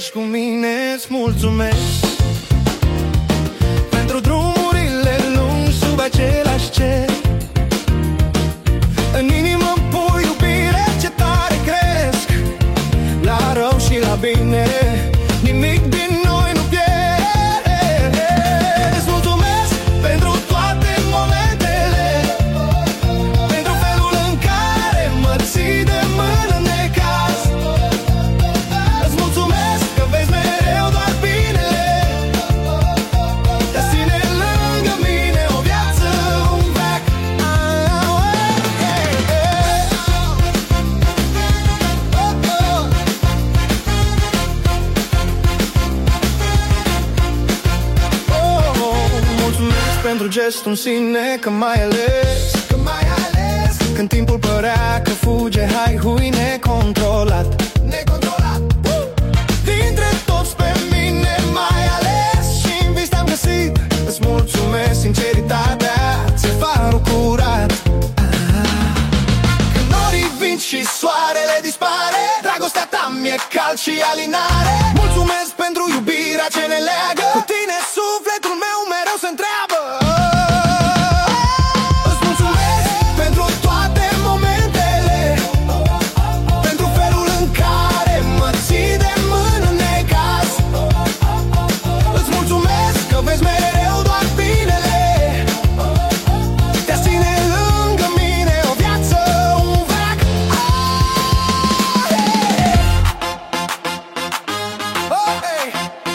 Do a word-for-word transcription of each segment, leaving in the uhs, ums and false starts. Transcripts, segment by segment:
ești cu mine, îți mulțumesc pentru drumurile lungi sub același cer. În inimă pui iubire ce tare cresc, la rău și la bine, nimic din noi nu pierde. Îți mulțumesc pentru toate momentele, pentru felul în care mă ții de mână în necaz. Îți mulțumesc că vezi mereu doar binele, te ține lângă mine o viață, un veac. Mulțumesc pentru gestul în sine, că mai ales, că mai ales când timpul părea că fuge, hai hui necontrolat, necontrolat. uh! Dintre toți pe mine mai ales și în vis te-am găsit. Îți mulțumesc sinceritatea, ți-e farul curat. ah. Când norii vin și soarele dispare, dragostea ta mi-e cald și alinare. Mulțumesc pentru iubirea ce ne leagă, cu tine sufletul meu mereu se întreabă. Îți mulțumesc pentru toate momentele, pentru felul în care mă ții de mână în necaz. Îți mulțumesc că vezi mereu doar binele, te ține lângă mine o viață, un veac. Oh, hey.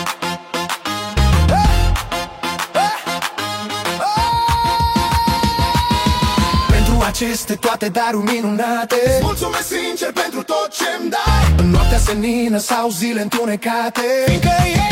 Pentru aceste toate daruri minunate, îți mulțumesc sincer pentru tot ce-mi dai, în noaptea senină sau zile întunecate, fiindcă e